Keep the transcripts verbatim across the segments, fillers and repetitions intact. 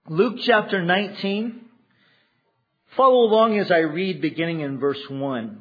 Luke chapter nineteen. Follow along as I read beginning in verse one.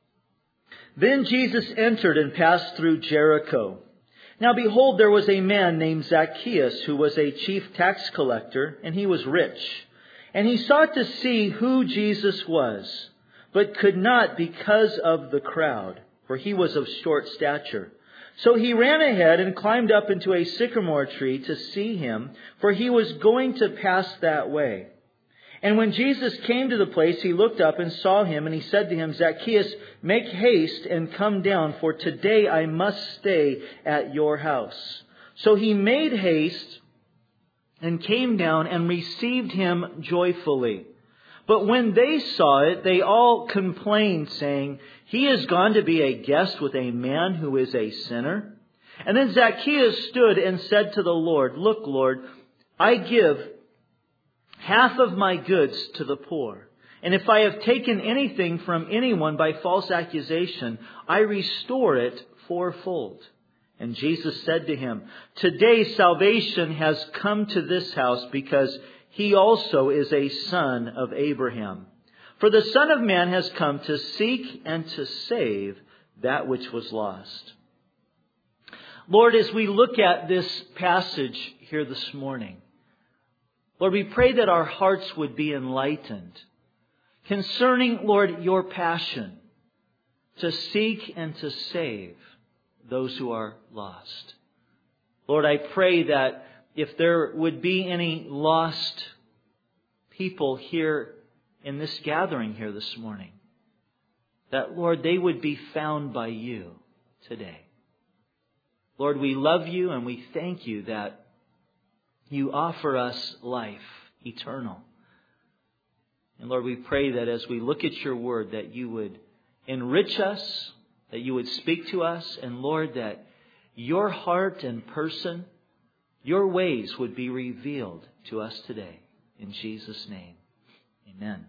Then Jesus entered and passed through Jericho. Now behold, there was a man named Zacchaeus who was a chief tax collector, and he was rich. And he sought to see who Jesus was, but could not because of the crowd, for he was of short stature. So he ran ahead and climbed up into a sycamore tree to see him, for he was going to pass that way. And when Jesus came to the place, he looked up and saw him, and he said to him, Zacchaeus, make haste and come down, for today I must stay at your house. So he made haste and came down and received him joyfully. But when they saw it, they all complained, saying, he has gone to be a guest with a man who is a sinner. And then Zacchaeus stood and said to the Lord, look, Lord, I give half of my goods to the poor. And if I have taken anything from anyone by false accusation, I restore it fourfold. And Jesus said to him, today salvation has come to this house, because he also is a son of Abraham. For the Son of Man has come to seek and to save that which was lost. Lord, as we look at this passage here this morning, Lord, we pray that our hearts would be enlightened concerning, Lord, your passion to seek and to save those who are lost. Lord, I pray that if there would be any lost people here in this gathering here this morning, that, Lord, they would be found by you today. Lord, we love you and we thank you that you offer us life eternal. And Lord, we pray that as we look at your word, that you would enrich us, that you would speak to us, and Lord, that your heart and person, your ways would be revealed to us today. In Jesus' name, amen.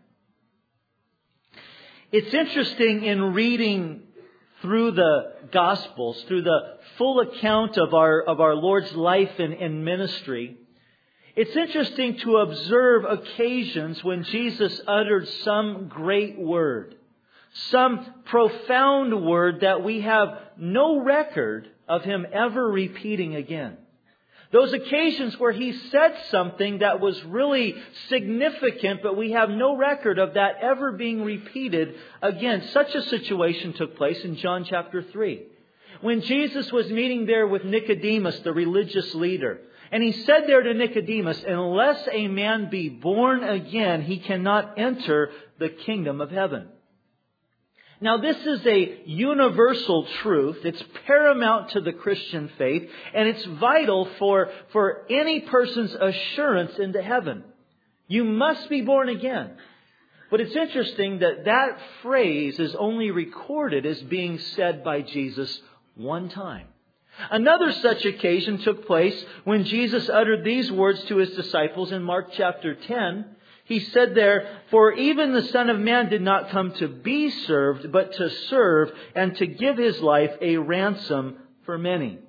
It's interesting in reading through the Gospels, through the full account of our, of our Lord's life and, and ministry, it's interesting to observe occasions when Jesus uttered some great word, some profound word that we have no record of him ever repeating again. Those occasions where he said something that was really significant, but we have no record of that ever being repeated again. Such a situation took place in John chapter three. When Jesus was meeting there with Nicodemus, the religious leader. And he said there to Nicodemus, unless a man be born again, he cannot enter the kingdom of heaven. Now, this is a universal truth. It's paramount to the Christian faith, and it's vital for, for any person's assurance into heaven. You must be born again. But it's interesting that that phrase is only recorded as being said by Jesus one time. Another such occasion took place when Jesus uttered these words to his disciples in Mark chapter ten. He said there, for even the Son of Man did not come to be served, but to serve and to give his life a ransom for many.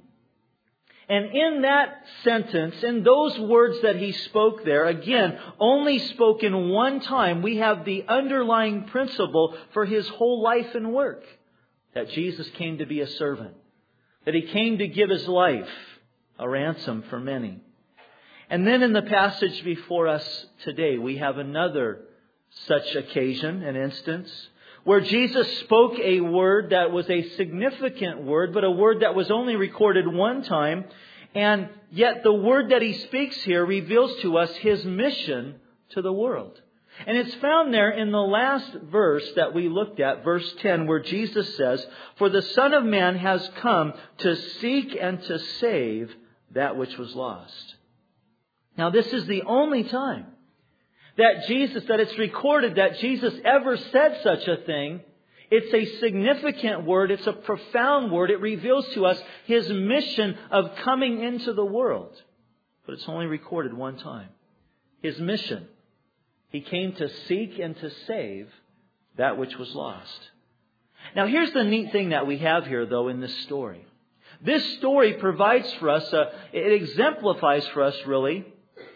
And in that sentence, in those words that he spoke there, again, only spoken one time, we have the underlying principle for his whole life and work. That Jesus came to be a servant. That he came to give his life a ransom for many. And then in the passage before us today, we have another such occasion, an instance, where Jesus spoke a word that was a significant word, but a word that was only recorded one time. And yet the word that he speaks here reveals to us his mission to the world. And it's found there in the last verse that we looked at, verse ten, where Jesus says, for the Son of Man has come to seek and to save that which was lost. Now, this is the only time that Jesus, that it's recorded that Jesus ever said such a thing. It's a significant word. It's a profound word. It reveals to us his mission of coming into the world. But it's only recorded one time. His mission. He came to seek and to save that which was lost. Now, here's the neat thing that we have here, though, in this story. This story provides for us, a, it exemplifies for us, really,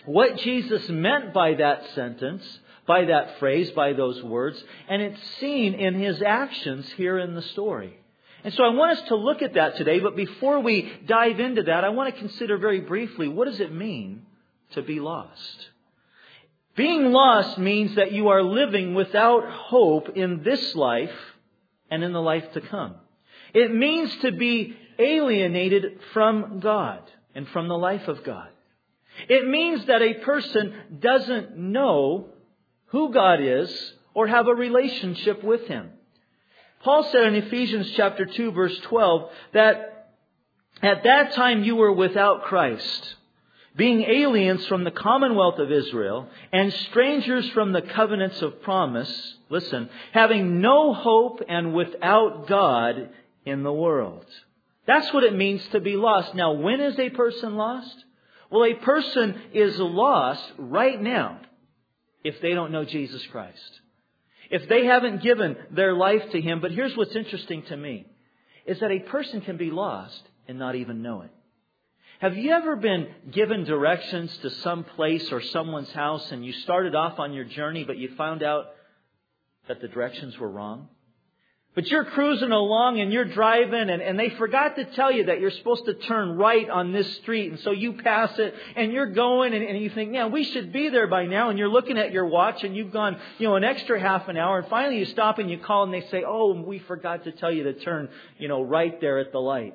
what Jesus meant by that sentence, by that phrase, by those words, and it's seen in His actions here in the story. And so I want us to look at that today, but before we dive into that, I want to consider very briefly, what does it mean to be lost? Being lost means that you are living without hope in this life and in the life to come. It means to be alienated from God and from the life of God. It means that a person doesn't know who God is or have a relationship with Him. Paul said in Ephesians chapter two, verse twelve, that at that time you were without Christ, being aliens from the commonwealth of Israel and strangers from the covenants of promise, listen, having no hope and without God in the world. That's what it means to be lost. Now, when is a person lost? Well, a person is lost right now if they don't know Jesus Christ. If they haven't given their life to Him. But here's what's interesting to me, is that a person can be lost and not even know it. Have you ever been given directions to some place or someone's house and you started off on your journey, but you found out that the directions were wrong? But you're cruising along and you're driving and, and they forgot to tell you that you're supposed to turn right on this street. And so you pass it and you're going and, and you think, yeah, we should be there by now. And you're looking at your watch and you've gone, you know, an extra half an hour. And finally you stop and you call and they say, oh, we forgot to tell you to turn, you know, right there at the light.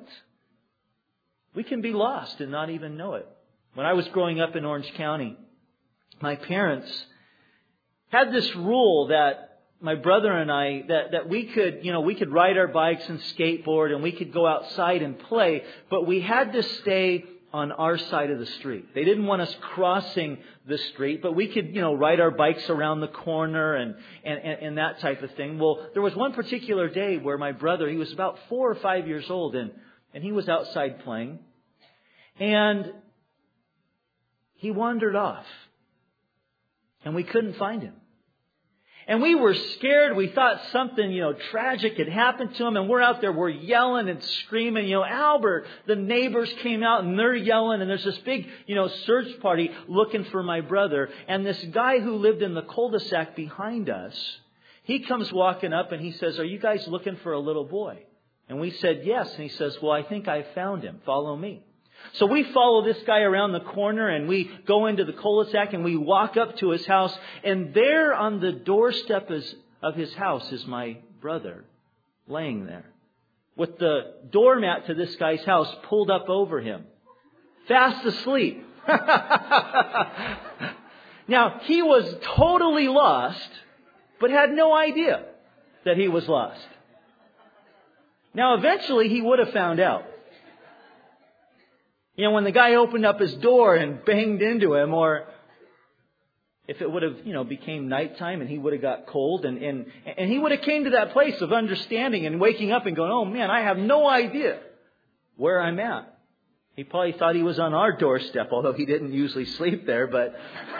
We can be lost and not even know it. When I was growing up in Orange County, my parents had this rule that my brother and I, that, that we could, you know, we could ride our bikes and skateboard and we could go outside and play, but we had to stay on our side of the street. They didn't want us crossing the street, but we could, you know, ride our bikes around the corner and, and, and, and that type of thing. Well, there was one particular day where my brother, he was about four or five years old and, and he was outside playing and he wandered off and we couldn't find him. And we were scared. We thought something, you know, tragic had happened to him. And we're out there, we're yelling and screaming. You know, Albert, the neighbors came out and they're yelling. And there's this big, you know, search party looking for my brother. And this guy who lived in the cul-de-sac behind us, he comes walking up and he says, are you guys looking for a little boy? And we said, yes. And he says, well, I think I found him. Follow me. So we follow this guy around the corner and we go into the cul-de-sac and we walk up to his house. And there on the doorstep of his house is my brother laying there with the doormat to this guy's house pulled up over him, fast asleep. Now, he was totally lost, but had no idea that he was lost. Now, eventually he would have found out. You know, when the guy opened up his door and banged into him, or if it would have, you know, became nighttime and he would have got cold and, and, and he would have came to that place of understanding and waking up and going, oh man, I have no idea where I'm at. He probably thought he was on our doorstep, although he didn't usually sleep there, but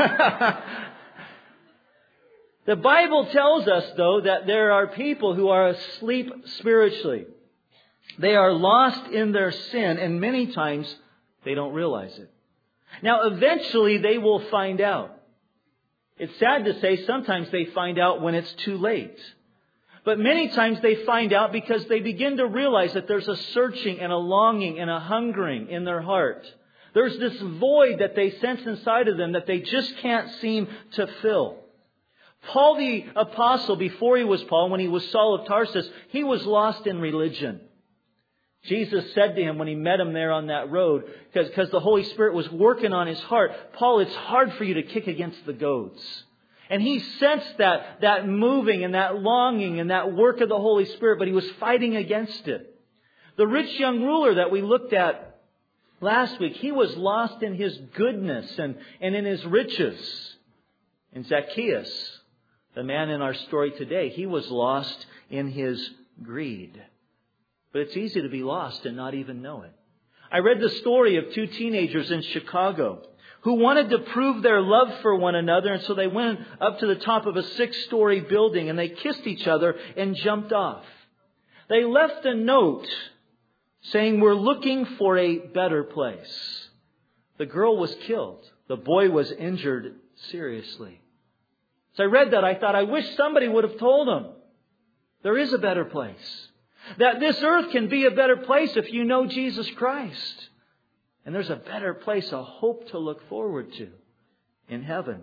the Bible tells us, though, that there are people who are asleep spiritually. They are lost in their sin, and many times they don't realize it. Now, eventually they will find out. It's sad to say sometimes they find out when it's too late. But many times they find out because they begin to realize that there's a searching and a longing and a hungering in their heart. There's this void that they sense inside of them that they just can't seem to fill. Paul the Apostle, before he was Paul, when he was Saul of Tarsus, he was lost in religion. Jesus said to him when he met him there on that road, because, because the Holy Spirit was working on his heart, Paul, it's hard for you to kick against the goads. And he sensed that, that moving and that longing and that work of the Holy Spirit, but he was fighting against it. The rich young ruler that we looked at last week, he was lost in his goodness and, and in his riches. And Zacchaeus, the man in our story today, he was lost in his greed. But it's easy to be lost and not even know it. I read the story of two teenagers in Chicago who wanted to prove their love for one another. And so they went up to the top of a six-story building and they kissed each other and jumped off. They left a note saying, we're looking for a better place. The girl was killed The boy was injured seriously. As I read that, I thought, I wish somebody would have told him there is a better place. That this earth can be a better place if you know Jesus Christ. And there's a better place, a hope to look forward to in heaven.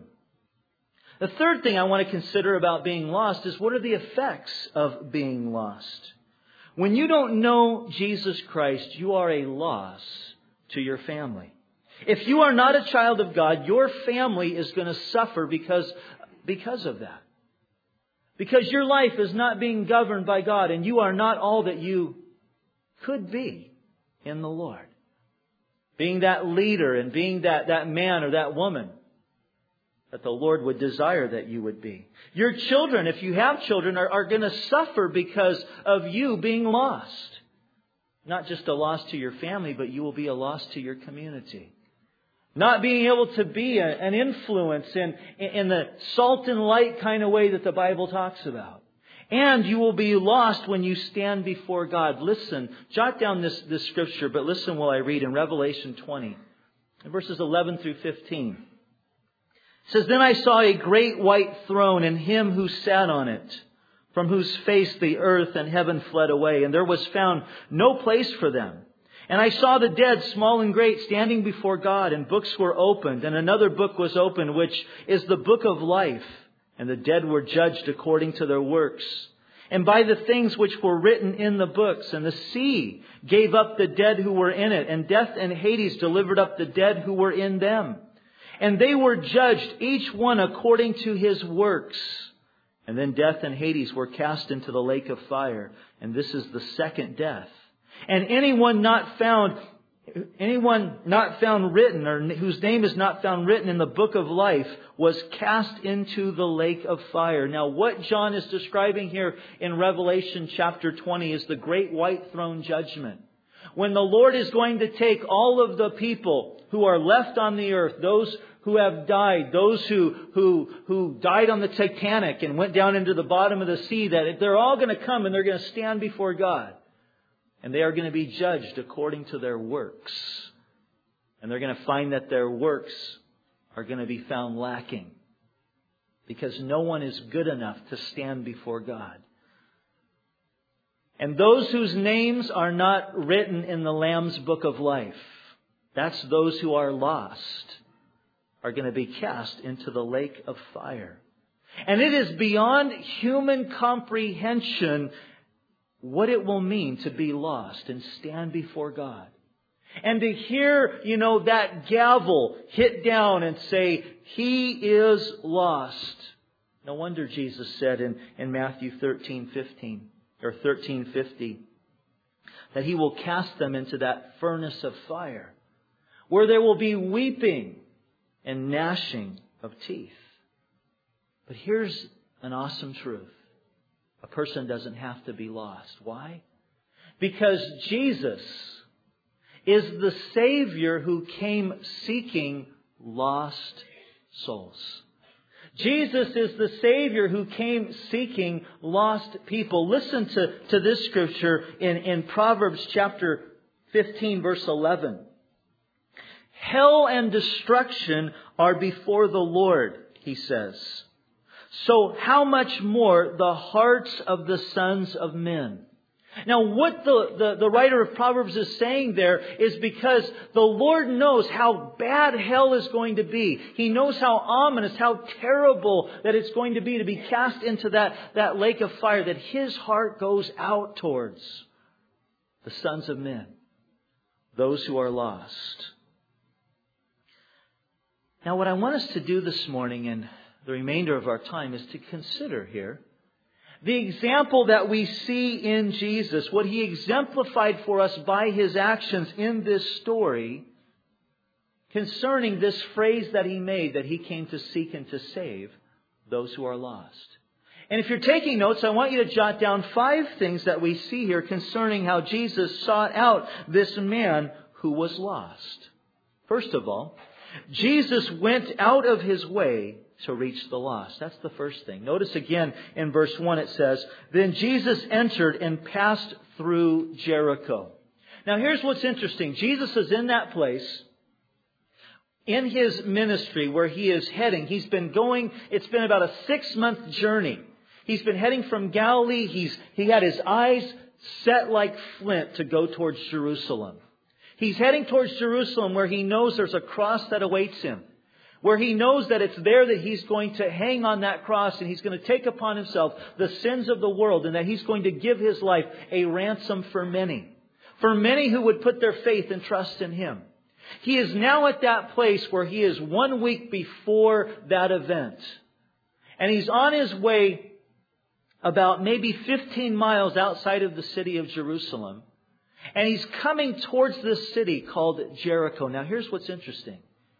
The third thing I want to consider about being lost is what are the effects of being lost? When you don't know Jesus Christ, you are a loss to your family. If you are not a child of God, your family is going to suffer because, because of that. Because your life is not being governed by God and you are not all that you could be in the Lord. Being that leader and being that, that man or that woman that the Lord would desire that you would be. Your children, if you have children, are, are going to suffer because of you being lost. Not just a loss to your family, but you will be a loss to your community. Not being able to be a, an influence in, in the salt and light kind of way that the Bible talks about. And you will be lost when you stand before God. Listen, jot down this, this scripture, but listen while I read in Revelation twenty, verses eleven through fifteen. It says, Then I saw a great white throne and him who sat on it, from whose face the earth and heaven fled away, and there was found no place for them. And I saw the dead, small and great, standing before God, and books were opened, and another book was opened, which is the book of life. And the dead were judged according to their works, and by the things which were written in the books. And the sea gave up the dead who were in it, and death and Hades delivered up the dead who were in them. And they were judged, each one according to his works. And then death and Hades were cast into the lake of fire. And this is the second death. And anyone not found, anyone not found written, or whose name is not found written in the book of life, was cast into the lake of fire. Now, what John is describing here in Revelation chapter twenty is the great white throne judgment. When the Lord is going to take all of the people who are left on the earth, those who have died, those who, who, who died on the Titanic and went down into the bottom of the sea, that they're all going to come and they're going to stand before God. And they are going to be judged according to their works. And they're going to find that their works are going to be found lacking. Because no one is good enough to stand before God. And those whose names are not written in the Lamb's book of life, that's those who are lost, are going to be cast into the lake of fire. And it is beyond human comprehension what it will mean to be lost and stand before God. And to hear, you know, that gavel hit down and say, He is lost. No wonder Jesus said in, in Matthew thirteen fifteen or thirteen fifty that He will cast them into that furnace of fire where there will be weeping and gnashing of teeth. But here's an awesome truth. A person doesn't have to be lost. Why? Because Jesus is the Savior who came seeking lost souls. Jesus is the Savior who came seeking lost people. Listen to, to this scripture in, in Proverbs chapter fifteen, verse eleven. Hell and destruction are before the Lord, He says. So how much more the hearts of the sons of men? Now what the, the, the writer of Proverbs is saying there is because the Lord knows how bad hell is going to be. He knows how ominous, how terrible that it's going to be to be cast into that, that lake of fire, that His heart goes out towards the sons of men, those who are lost. Now what I want us to do this morning and the remainder of our time is to consider here the example that we see in Jesus, what He exemplified for us by His actions in this story concerning this phrase that He made, that He came to seek and to save those who are lost. And if you're taking notes, I want you to jot down five things that we see here concerning how Jesus sought out this man who was lost. First of all, Jesus went out of His way to reach the lost. That's the first thing. Notice again in verse one it says, Then Jesus entered and passed through Jericho. Now here's what's interesting. Jesus is in that place. in his ministry where he is heading. He's been going, it's been about a six-month journey. He's been heading from Galilee. He's, he had his eyes set like flint to go towards Jerusalem. He's heading towards Jerusalem where he knows there's a cross that awaits him. Where he knows that it's there that he's going to hang on that cross and he's going to take upon himself the sins of the world and that he's going to give his life a ransom for many. For many who would put their faith and trust in him. He is now at that place where he is one week before that event. And he's on his way about maybe fifteen miles outside of the city of Jerusalem. And he's coming towards this city called Jericho. Now here's what's interesting.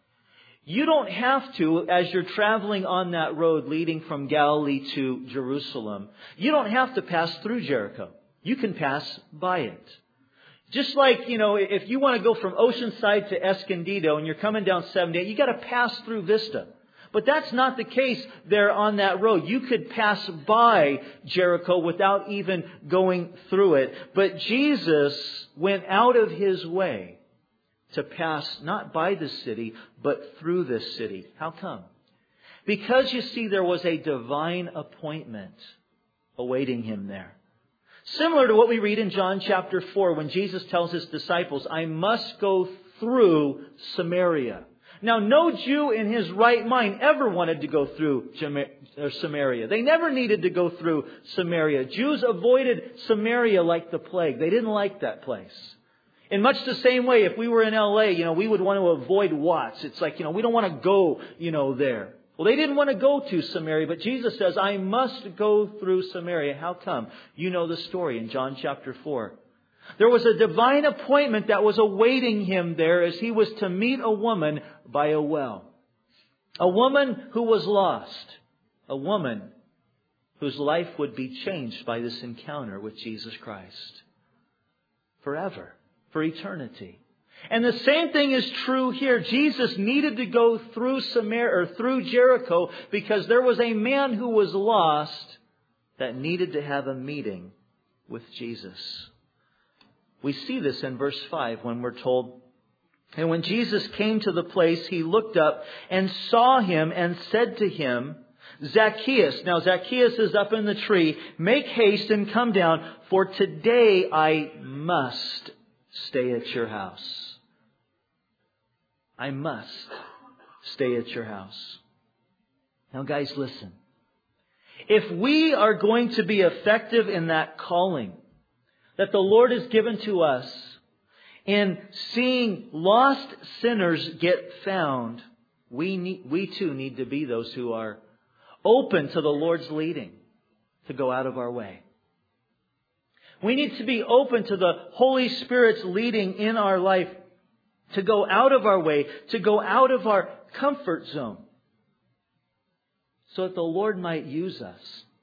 You don't have to, as you're traveling on that road leading from Galilee to Jerusalem, you don't have to pass through Jericho. You can pass by it. Just like, you know, if you want to go from Oceanside to Escondido and you're coming down seventy-eight, you got to pass through Vista. But that's not the case there on that road. You could pass by Jericho without even going through it. But Jesus went out of his way to pass not by the city, but through this city. How come? Because you see, there was a divine appointment awaiting him there. Similar to what we read in John chapter four when Jesus tells his disciples, I must go through Samaria. Now, no Jew in his right mind ever wanted to go through Samaria. They never needed to go through Samaria. Jews avoided Samaria like the plague. They didn't like that place. In much the same way, if we were in L A, you know, we would want to avoid Watts. It's like, you know, we don't want to go, you know, there. Well, they didn't want to go to Samaria, but Jesus says, I must go through Samaria. How come? You know the story in John chapter four. There was a divine appointment that was awaiting him there as he was to meet a woman by a well. A woman who was lost. A woman whose life would be changed by this encounter with Jesus Christ. Forever. For eternity. And the same thing is true here. Jesus needed to go through Samaria or through Jericho because there was a man who was lost that needed to have a meeting with Jesus. We see this in verse five when we're told, and when Jesus came to the place, he looked up and saw him and said to him, Zacchaeus. Now Zacchaeus is up in the tree. Make haste and come down, for today I must stay at your house. I must stay at your house. Now guys, listen. If we are going to be effective in that calling that the Lord has given to us in seeing lost sinners get found, we need, we too need to be those who are open to the Lord's leading to go out of our way. We need to be open to the Holy Spirit's leading in our life to go out of our way, to go out of our comfort zone, so that the Lord might use us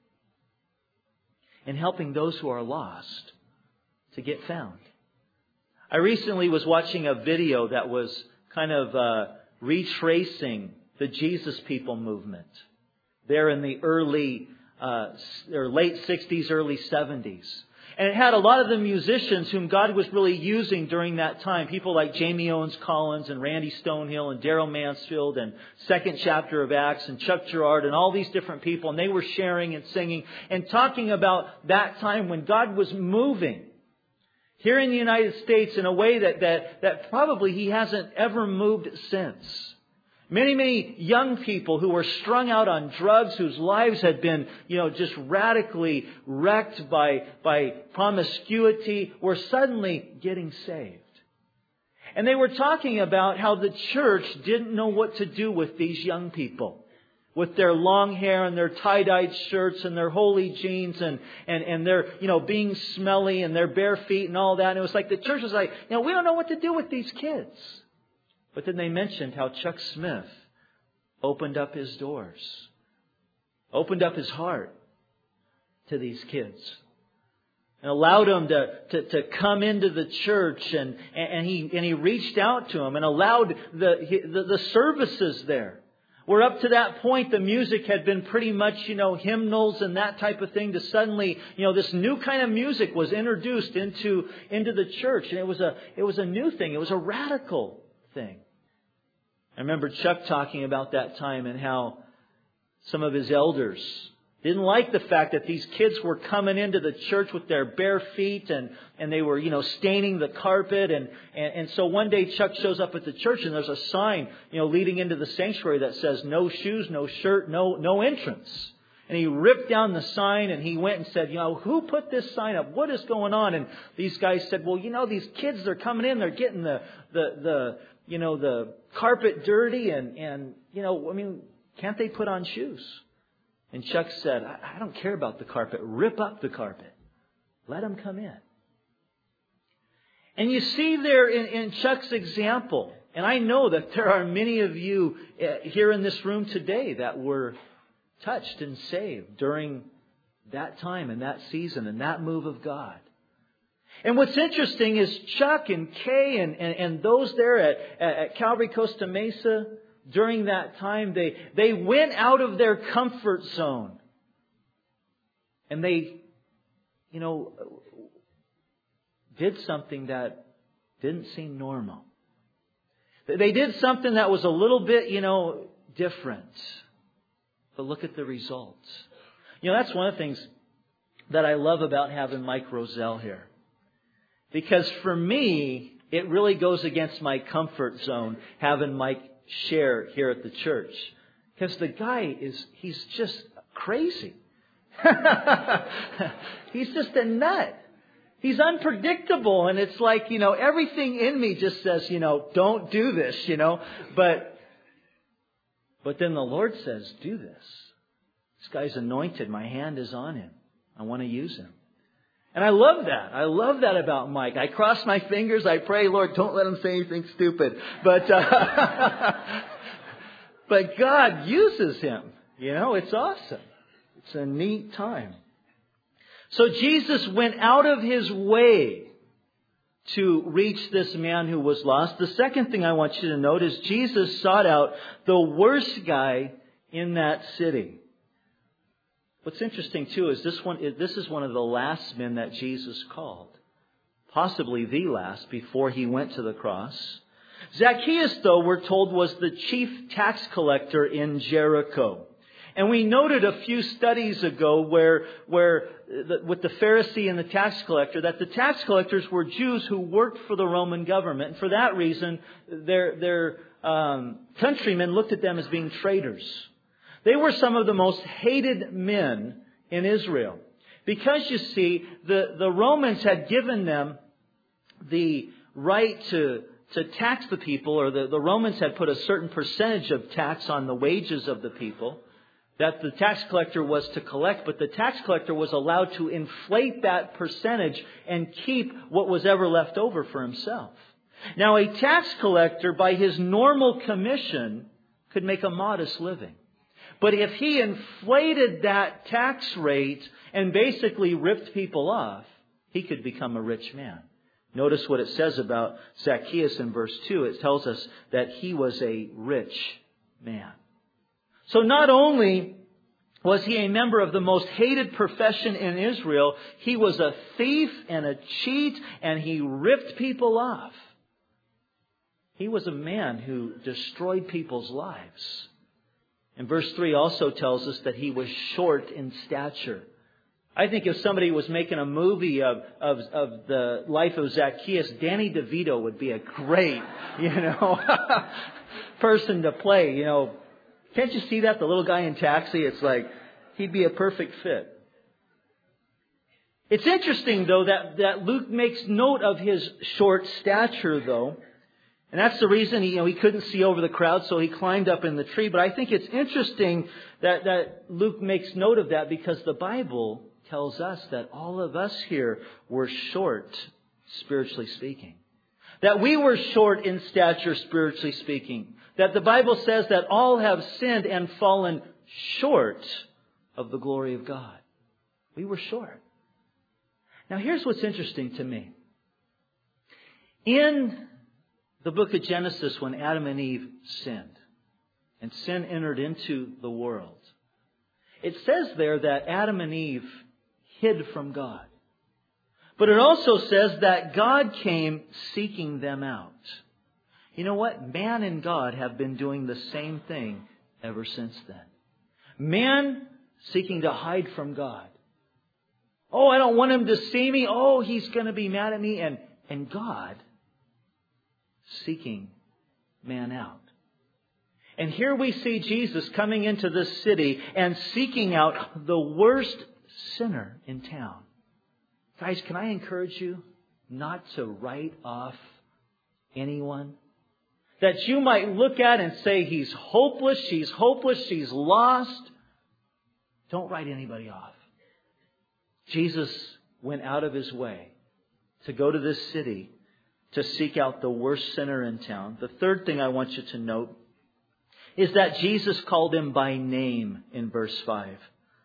in helping those who are lost to get found. I recently was watching a video that was kind of uh, retracing the Jesus People movement there in the early uh, or late sixties, early seventies. And it had a lot of the musicians whom God was really using during that time. People like Jamie Owens Collins and Randy Stonehill and Daryl Mansfield and Second Chapter of Acts and Chuck Girard and all these different people. And they were sharing and singing and talking about that time when God was moving here in the United States in a way that, that, that probably He hasn't ever moved since. Many, many young people who were strung out on drugs, whose lives had been, you know, just radically wrecked by, by promiscuity, were suddenly getting saved. And they were talking about how the church didn't know what to do with these young people. With their long hair and their tie-dyed shirts and their holy jeans and, and, and their, you know, being smelly and their bare feet and all that. And it was like the church was like, you know, we don't know what to do with these kids. But then they mentioned how Chuck Smith opened up his doors, opened up his heart to these kids, and allowed them to, to, to come into the church, and, and he and he reached out to them and allowed the, the the services there. Where up to that point the music had been pretty much, you know, hymnals and that type of thing, to suddenly, you know, this new kind of music was introduced into into the church, and it was a it was a new thing. It was a radical thing. I remember Chuck talking about that time and how some of his elders didn't like the fact that these kids were coming into the church with their bare feet and, and they were, you know, staining the carpet. And, and, and so one day Chuck shows up at the church and there's a sign, you know, leading into the sanctuary that says no shoes, no shirt, no, no entrance. And he ripped down the sign and he went and said, you know, who put this sign up? What is going on? And these guys said, well, you know, these kids, they're coming in, they're getting the, the, the, you know, the carpet dirty and, and, you know, I mean, can't they put on shoes? And Chuck said, I don't care about the carpet. Rip up the carpet. Let them come in. And you see there in, in Chuck's example, and I know that there are many of you here in this room today that were touched and saved during that time and that season and that move of God. And what's interesting is Chuck and Kay and, and, and those there at, at Calvary Costa Mesa, during that time, they, they went out of their comfort zone. And they, you know, did something that didn't seem normal. They did something that was a little bit, you know, different. But look at the results. You know, that's one of the things that I love about having Mike Roselle here. Because for me, it really goes against my comfort zone having Mike share here at the church. Because the guy is, he's just crazy. He's just a nut. He's unpredictable. And it's like, you know, everything in me just says, you know, don't do this, you know. But, but then the Lord says, do this. This guy's anointed. My hand is on him. I want to use him. And I love that. I love that about Mike. I cross my fingers. I pray, Lord, don't let him say anything stupid. But, uh, but God uses him. You know, it's awesome. It's a neat time. So Jesus went out of His way to reach this man who was lost. The second thing I want you to note is Jesus sought out the worst guy in that city. What's interesting too is this one. This is one of the last men that Jesus called, possibly the last before He went to the cross. Zacchaeus, though, we're told, was the chief tax collector in Jericho, and we noted a few studies ago where, where the, with the Pharisee and the tax collector, that the tax collectors were Jews who worked for the Roman government, and for that reason, their their um, countrymen looked at them as being traitors. They were some of the most hated men in Israel. Because, you see, the, the Romans had given them the right to, to tax the people, or the, the Romans had put a certain percentage of tax on the wages of the people that the tax collector was to collect, but the tax collector was allowed to inflate that percentage and keep what was ever left over for himself. Now, a tax collector, by his normal commission, could make a modest living. But if he inflated that tax rate and basically ripped people off, he could become a rich man. Notice what it says about Zacchaeus in verse two. It tells us that he was a rich man. So not only was he a member of the most hated profession in Israel, he was a thief and a cheat, and he ripped people off. He was a man who destroyed people's lives. And verse three also tells us that he was short in stature. I think if somebody was making a movie of, of, of the life of Zacchaeus, Danny DeVito would be a great, you know, person to play. You know, can't you see that? The little guy in Taxi, it's like he'd be a perfect fit. It's interesting, though, that, that Luke makes note of his short stature, though. And that's the reason he, you know, he couldn't see over the crowd, so he climbed up in the tree. But I think it's interesting that, that Luke makes note of that, because the Bible tells us that all of us here were short, spiritually speaking. That we were short in stature, spiritually speaking. That the Bible says that all have sinned and fallen short of the glory of God. We were short. Now here's what's interesting to me. In the book of Genesis, when Adam and Eve sinned, and sin entered into the world, it says there that Adam and Eve hid from God. But it also says that God came seeking them out. You know what? Man and God have been doing the same thing ever since then. Man seeking to hide from God. Oh, I don't want him to see me. Oh, he's going to be mad at me. And, and God seeking man out. And here we see Jesus coming into this city and seeking out the worst sinner in town. Guys, can I encourage you not to write off anyone that you might look at and say, he's hopeless, she's hopeless, she's lost? Don't write anybody off. Jesus went out of his way to go to this city to seek out the worst sinner in town. The third thing I want you to note is that Jesus called him by name in verse five.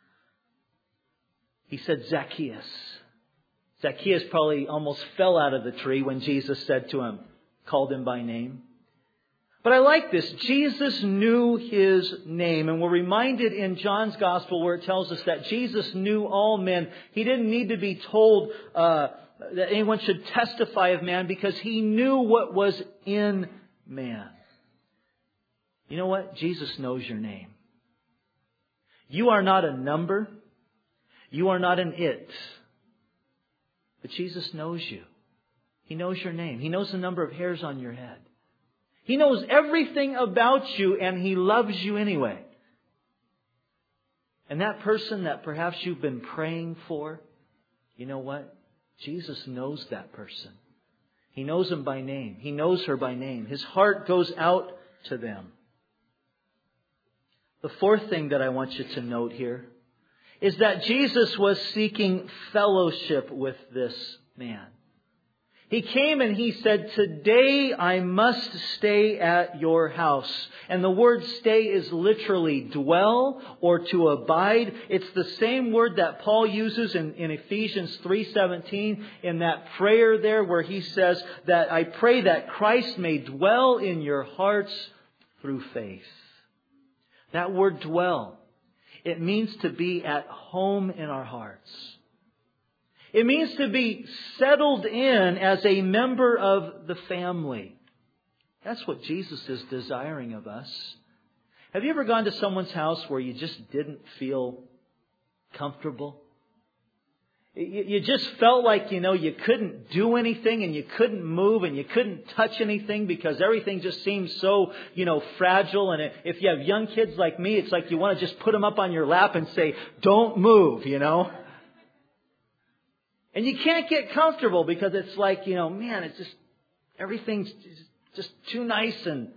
He said, Zacchaeus. Zacchaeus probably almost fell out of the tree when Jesus said to him, called him by name. But I like this. Jesus knew his name. And we're reminded in John's Gospel where it tells us that Jesus knew all men. He didn't need to be told uh, that anyone should testify of man because he knew what was in man. You know what? Jesus knows your name. You are not a number. You are not an it. But Jesus knows you. He knows your name. He knows the number of hairs on your head. He knows everything about you, and He loves you anyway. And that person that perhaps you've been praying for, you know what? Jesus knows that person. He knows them by name. He knows her by name. His heart goes out to them. The fourth thing that I want you to note here is that Jesus was seeking fellowship with this man. He came and He said, today I must stay at your house. And the word stay is literally dwell or to abide. It's the same word that Paul uses in, in Ephesians three seventeen in that prayer there where he says that I pray that Christ may dwell in your hearts through faith. That word dwell, it means to be at home in our hearts. It means to be settled in as a member of the family. That's what Jesus is desiring of us. Have you ever gone to someone's house where you just didn't feel comfortable? You just felt like, you know, you couldn't do anything and you couldn't move and you couldn't touch anything because everything just seemed so, you know, fragile. And if you have young kids like me, it's like you want to just put them up on your lap and say, don't move, you know. And you can't get comfortable because it's like, you know, man, it's just, everything's just too nice. And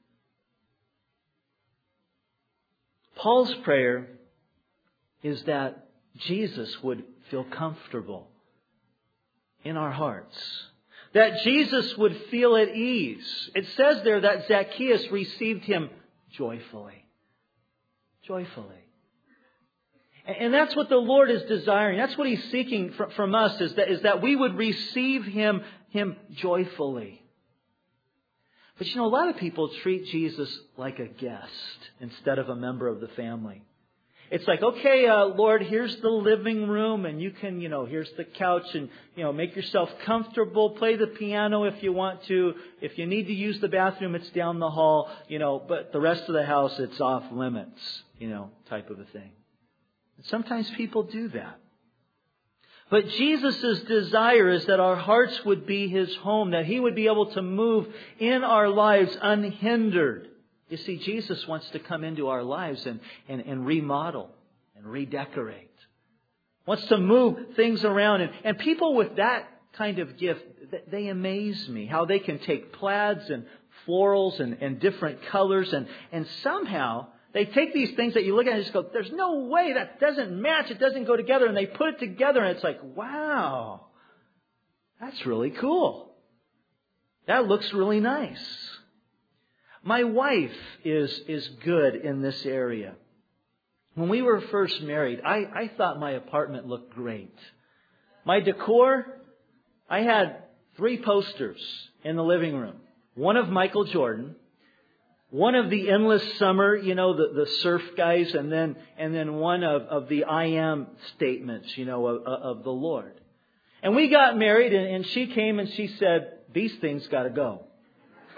Paul's prayer is that Jesus would feel comfortable in our hearts. That Jesus would feel at ease. It says there that Zacchaeus received Him joyfully. Joyfully. And that's what the Lord is desiring. That's what He's seeking from us, is that, is that we would receive Him, Him joyfully. But you know, a lot of people treat Jesus like a guest instead of a member of the family. It's like, okay, uh, Lord, here's the living room and you can, you know, here's the couch and, you know, make yourself comfortable. Play the piano if you want to. If you need to use the bathroom, it's down the hall, you know, but the rest of the house, it's off limits, you know, type of a thing. Sometimes people do that. But Jesus' desire is that our hearts would be His home, that He would be able to move in our lives unhindered. You see, Jesus wants to come into our lives and, and, and remodel and redecorate. Wants to move things around. And, and people with that kind of gift, they amaze me. How they can take plaids and florals and, and different colors and, and somehow they take these things that you look at and just go, there's no way, that doesn't match, it doesn't go together. And they put it together and it's like, wow, that's really cool. That looks really nice. My wife is, is good in this area. When we were first married, I, I thought my apartment looked great. My decor, I had three posters in the living room. One of Michael Jordan. One of the Endless Summer, you know, the, the surf guys, and then and then one of, of the I am statements, you know, of, of the Lord. And we got married, and, and she came and she said, these things got to go.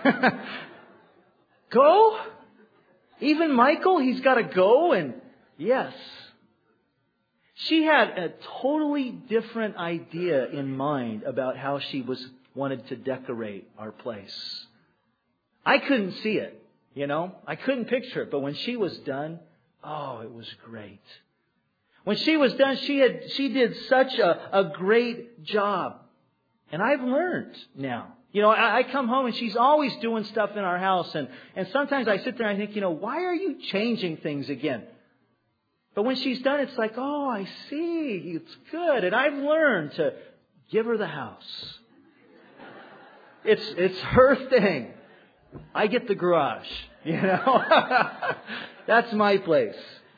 Go? Even Michael, he's got to go? And yes. She had a totally different idea in mind about how she was wanted to decorate our place. I couldn't see it, you know. I couldn't picture it. But when she was done, oh, it was great. When she was done, she had she did such a, a great job. And I've learned now. You know, I, I come home and she's always doing stuff in our house. And, and sometimes I sit there and I think, you know, why are you changing things again? But when she's done, it's like, oh, I see. It's good. And I've learned to give her the house. It's it's her thing. I get the garage. You know? That's my place.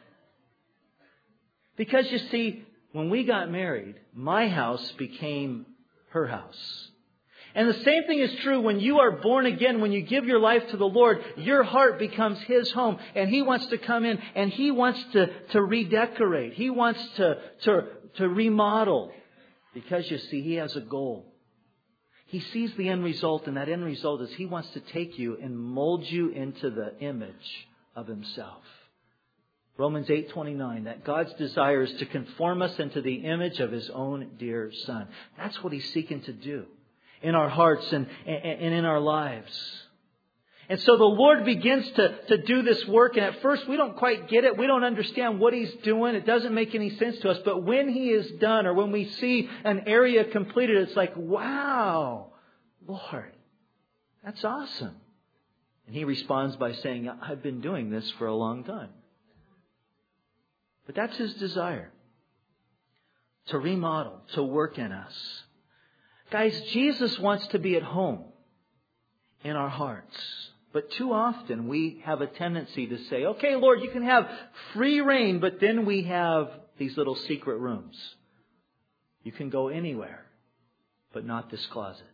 Because you see, when we got married, my house became her house. And the same thing is true when you are born again, when you give your life to the Lord, your heart becomes His home. And He wants to come in and He wants to, to redecorate. He wants to, to, to remodel. Because you see, He has a goal. He sees the end result, and that end result is He wants to take you and mold you into the image of Himself. Romans eight twenty-nine, that God's desire is to conform us into the image of His own dear Son. That's what He's seeking to do in our hearts and, and, and in our lives. And so the Lord begins to, to do this work. And at first we don't quite get it. We don't understand what He's doing. It doesn't make any sense to us. But when He is done, or when we see an area completed, it's like, wow, Lord, that's awesome. And He responds by saying, I've been doing this for a long time. But that's His desire. To remodel, to work in us. Guys, Jesus wants to be at home in our hearts. But too often we have a tendency to say, okay, Lord, you can have free reign, but then we have these little secret rooms. You can go anywhere, but not this closet.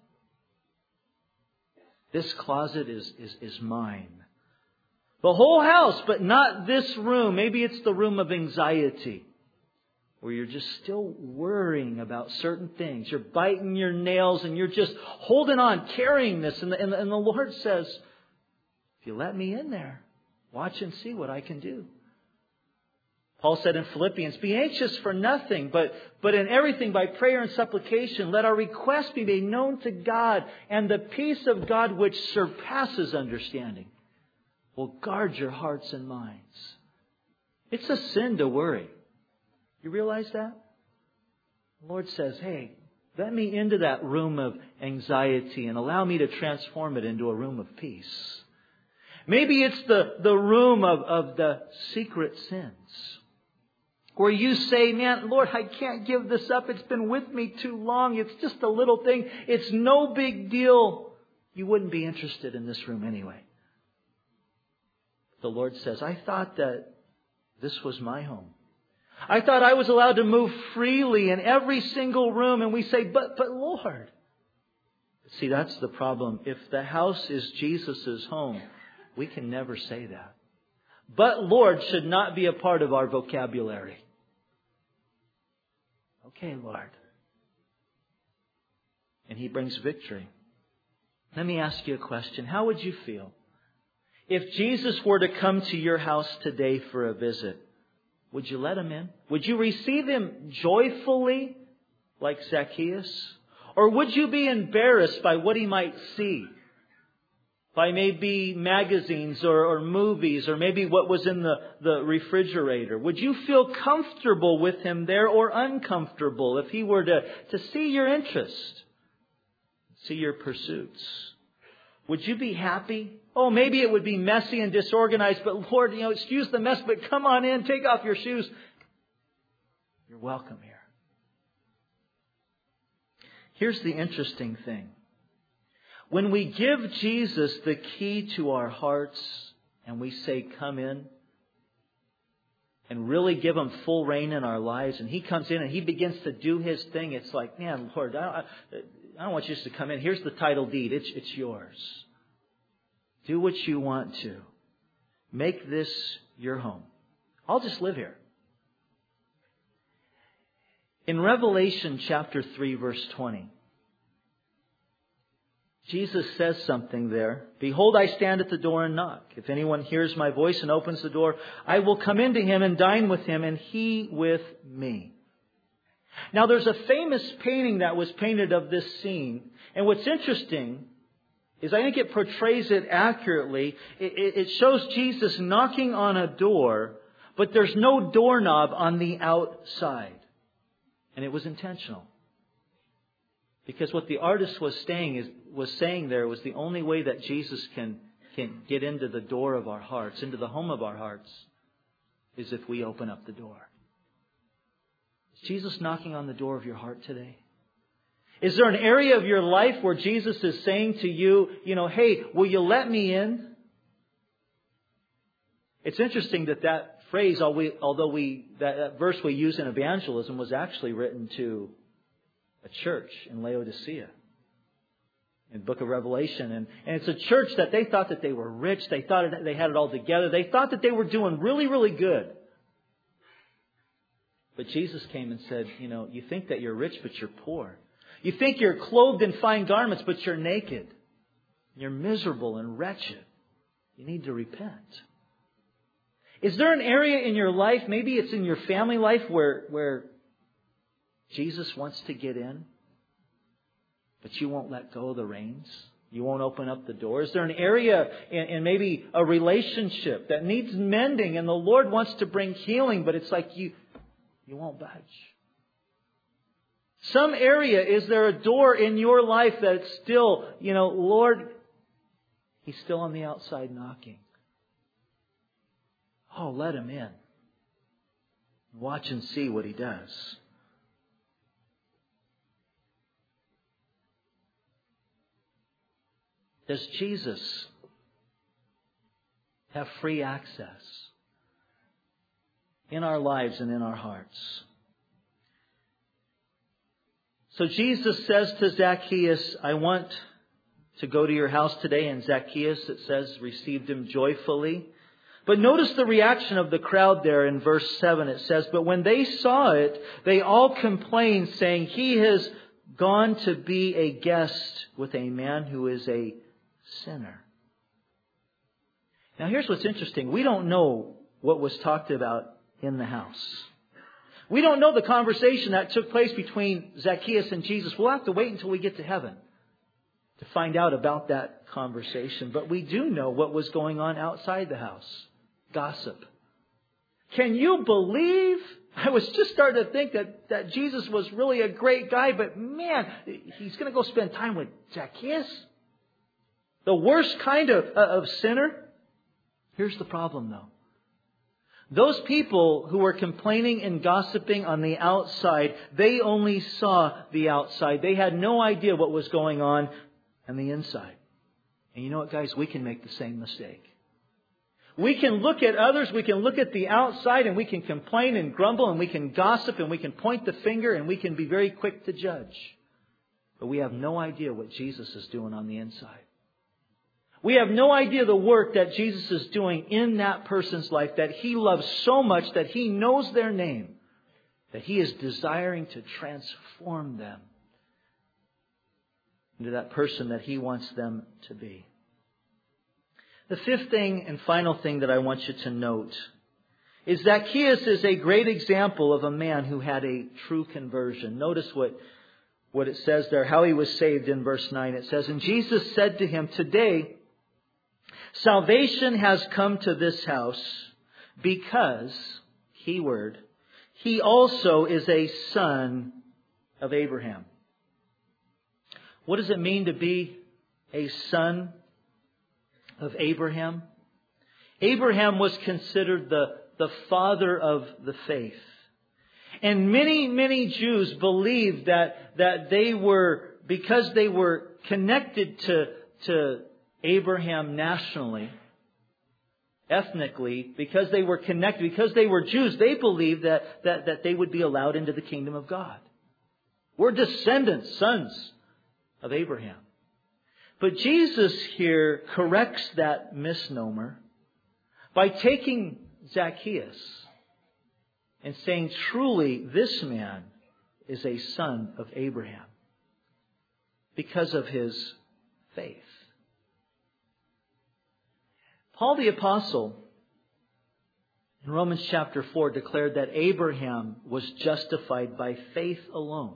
This closet is, is, is mine. The whole house, but not this room. Maybe it's the room of anxiety, where you're just still worrying about certain things. You're biting your nails and you're just holding on, carrying this. And the, and the, and the Lord says, if you let me in there, watch and see what I can do. Paul said in Philippians, be anxious for nothing, but, but in everything by prayer and supplication, let our requests be made known to God, and the peace of God which surpasses understanding will guard your hearts and minds. It's a sin to worry. You realize that? The Lord says, hey, let me into that room of anxiety and allow me to transform it into a room of peace. Maybe it's the, the room of, of the secret sins, where you say, man, Lord, I can't give this up. It's been with me too long. It's just a little thing. It's no big deal. You wouldn't be interested in this room anyway. The Lord says, I thought that this was my home. I thought I was allowed to move freely in every single room. And we say, but, but Lord. See, that's the problem. If the house is Jesus' home, we can never say that. But Lord should not be a part of our vocabulary. Okay, Lord. And He brings victory. Let me ask you a question. How would you feel if Jesus were to come to your house today for a visit? Would you let Him in? Would you receive Him joyfully like Zacchaeus? Or would you be embarrassed by what He might see? By maybe magazines or, or movies, or maybe what was in the, the refrigerator? Would you feel comfortable with Him there, or uncomfortable if He were to, to see your interest, see your pursuits? Would you be happy? Oh, maybe it would be messy and disorganized, but Lord, you know, excuse the mess, but come on in, take off your shoes. You're welcome here. Here's the interesting thing. When we give Jesus the key to our hearts and we say, come in, and really give Him full reign in our lives, and He comes in and He begins to do His thing, it's like, man, Lord, I don't, I don't want you just to come in. Here's the title deed. It's, it's yours. Do what you want to. Make this your home. I'll just live here. In Revelation chapter three, verse twenty, Jesus says something there. Behold, I stand at the door and knock. If anyone hears my voice and opens the door, I will come into him and dine with him and he with me. Now there's a famous painting that was painted of this scene. And what's interesting is I think it portrays it accurately. It, it, it shows Jesus knocking on a door, but there's no doorknob on the outside. And it was intentional. Because what the artist was saying is was saying there was the only way that Jesus can, can get into the door of our hearts, into the home of our hearts, is if we open up the door. Is Jesus knocking on the door of your heart today? Is there an area of your life where Jesus is saying to you, you know, hey, will you let me in? It's interesting that that phrase, although we that, that verse we use in evangelism, was actually written to a church in Laodicea, in the book of Revelation. And, and it's a church that they thought that they were rich. They thought that they had it all together. They thought that they were doing really, really good. But Jesus came and said, you know, you think that you're rich, but you're poor. You think you're clothed in fine garments, but you're naked. You're miserable and wretched. You need to repent. Is there an area in your life, maybe it's in your family life, where, where Jesus wants to get in, but you won't let go of the reins? You won't open up the door? Is there an area in, in maybe a relationship that needs mending and the Lord wants to bring healing, but it's like you, you won't budge? Some area, is there a door in your life that's still, you know, Lord, He's still on the outside knocking. Oh, let Him in. Watch and see what He does. Does Jesus have free access in our lives and in our hearts? So Jesus says to Zacchaeus, I want to go to your house today. And Zacchaeus, it says, received Him joyfully. But notice the reaction of the crowd there in verse seven. It says, but when they saw it, they all complained, saying, He has gone to be a guest with a man who is a sinner. Now here's what's interesting. We don't know what was talked about in the house. We don't know the conversation that took place between Zacchaeus and Jesus. We'll have to wait until we get to heaven to find out about that conversation. But we do know what was going on outside the house. Gossip. Can you believe? I was just starting to think that, that Jesus was really a great guy, but man, He's going to go spend time with Zacchaeus? The worst kind of, of sinner? Here's the problem though. Those people who were complaining and gossiping on the outside, they only saw the outside. They had no idea what was going on on the inside. And you know what, guys? We can make the same mistake. We can look at others, we can look at the outside, and we can complain and grumble, and we can gossip, and we can point the finger, and we can be very quick to judge. But we have no idea what Jesus is doing on the inside. We have no idea the work that Jesus is doing in that person's life, that He loves so much, that He knows their name, that He is desiring to transform them into that person that He wants them to be. The fifth thing and final thing that I want you to note is Zacchaeus is a great example of a man who had a true conversion. Notice what, what it says there, how he was saved in verse nine. It says, and Jesus said to him, today salvation has come to this house because, keyword, he also is a son of Abraham. What does it mean to be a son of Abraham? Abraham was considered the, the father of the faith. And many, many Jews believed that, that they were, because they were connected to, to Abraham nationally, ethnically, because they were connected, because they were Jews, they believed that, that, that they would be allowed into the kingdom of God. We're descendants, sons of Abraham. But Jesus here corrects that misnomer by taking Zacchaeus and saying, truly, this man is a son of Abraham because of his faith. Paul the Apostle in Romans chapter four declared that Abraham was justified by faith alone,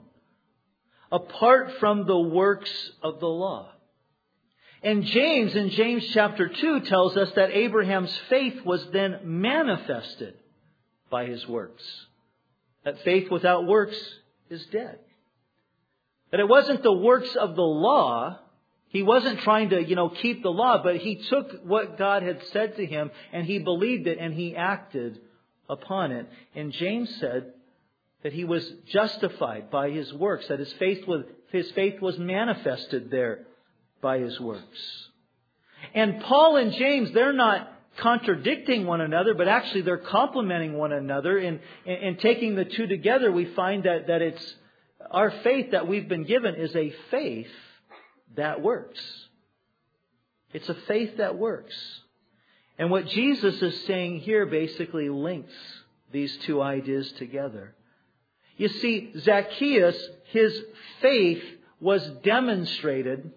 apart from the works of the law. And James in James chapter two tells us that Abraham's faith was then manifested by his works. That faith without works is dead. That it wasn't the works of the law. He wasn't trying to, you know, keep the law, but he took what God had said to him and he believed it and he acted upon it. And James said that he was justified by his works, that his faith was, his faith was manifested there by his works. And Paul and James, they're not contradicting one another, but actually they're complementing one another. And in, in, in taking the two together, we find that, that it's our faith that we've been given is a faith that works. It's a faith that works. And what Jesus is saying here basically links these two ideas together. You see, Zacchaeus, his faith was demonstrated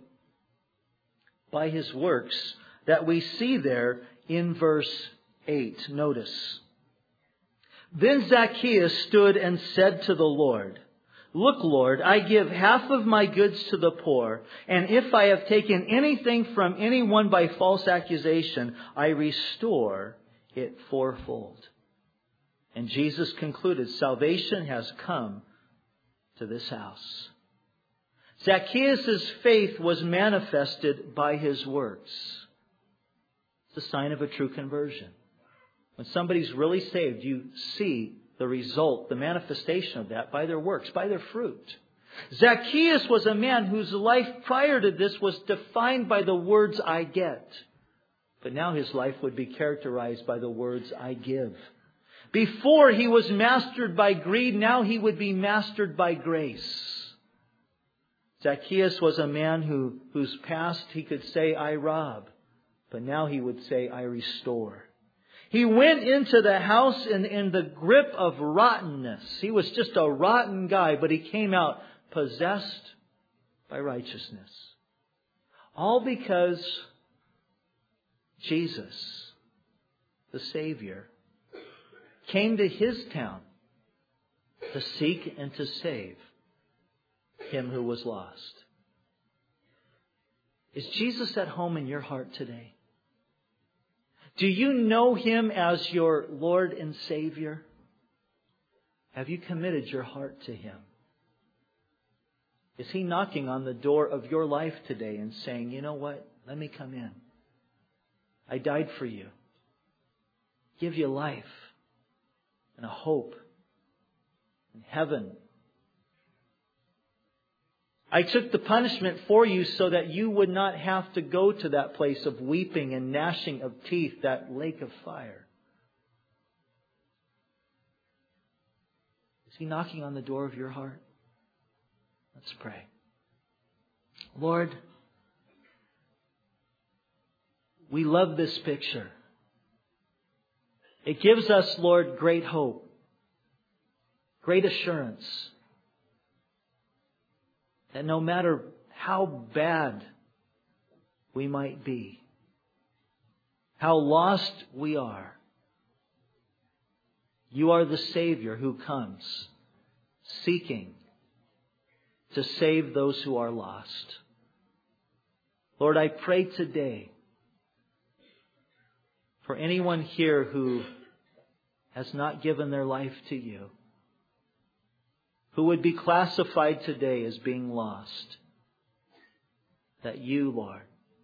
by his works that we see there in verse eight. Notice. Then Zacchaeus stood and said to the Lord, "Look, Lord, I give half of my goods to the poor, and if I have taken anything from anyone by false accusation, I restore it fourfold." And Jesus concluded, salvation has come to this house. Zacchaeus' faith was manifested by his works. It's a sign of a true conversion. When somebody's really saved, you see the result, the manifestation of that by their works, by their fruit. Zacchaeus was a man whose life prior to this was defined by the words "I get." But now his life would be characterized by the words "I give." Before he was mastered by greed, now he would be mastered by grace. Zacchaeus was a man who, whose past he could say, "I rob." But now he would say, "I restore." He went into the house in, in the grip of rottenness. He was just a rotten guy, but he came out possessed by righteousness. All because Jesus, the Savior, came to his town to seek and to save him who was lost. Is Jesus at home in your heart today? Do you know Him as your Lord and Savior? Have you committed your heart to Him? Is He knocking on the door of your life today and saying, "You know what? Let me come in. I died for you. Give you life and a hope in heaven. I took the punishment for you so that you would not have to go to that place of weeping and gnashing of teeth, that lake of fire." Is He knocking on the door of your heart? Let's pray. Lord, we love this picture. It gives us, Lord, great hope, great assurance that no matter how bad we might be, how lost we are, You are the Savior who comes seeking to save those who are lost. Lord, I pray today for anyone here who has not given their life to You, who would be classified today as being lost, that You, Lord,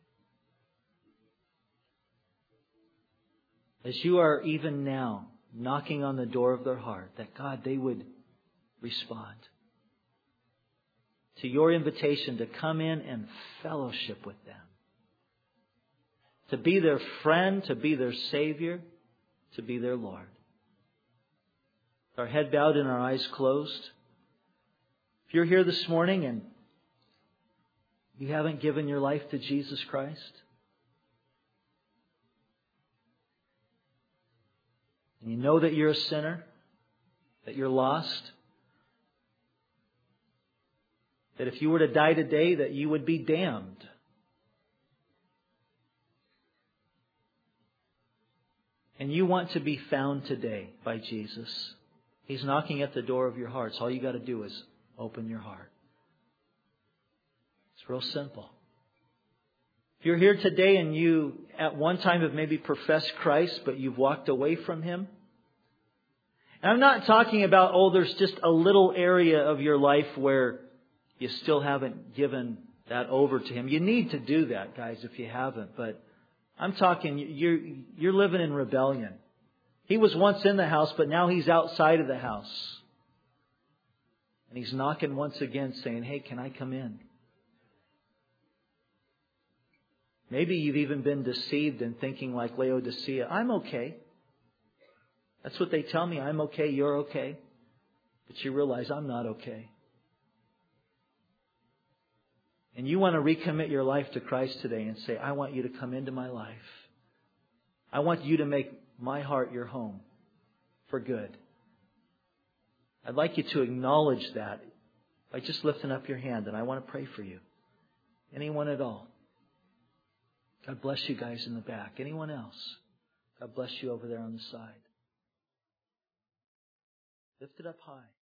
as You are even now knocking on the door of their heart, that God, they would respond to Your invitation to come in and fellowship with them, to be their friend, to be their Savior, to be their Lord. Our head bowed and our eyes closed. If you're here this morning and you haven't given your life to Jesus Christ, and you know that you're a sinner, that you're lost, that if you were to die today, that you would be damned and you want to be found today by Jesus, He's knocking at the door of your hearts. All you got to do is open your heart. It's real simple. If you're here today and you at one time have maybe professed Christ, but you've walked away from Him. And I'm not talking about, oh, there's just a little area of your life where you still haven't given that over to Him. You need to do that, guys, if you haven't. But I'm talking, you're, you're living in rebellion. He was once in the house, but now He's outside of the house. And He's knocking once again saying, hey, can I come in? Maybe you've even been deceived in thinking like Laodicea, I'm okay. That's what they tell me. I'm okay, you're okay. But you realize I'm not okay. And you want to recommit your life to Christ today and say, I want you to come into my life. I want you to make my heart your home for good. I'd like you to acknowledge that by just lifting up your hand, and I want to pray for you. Anyone at all? God bless you guys in the back. Anyone else? God bless you over there on the side. Lift it up high.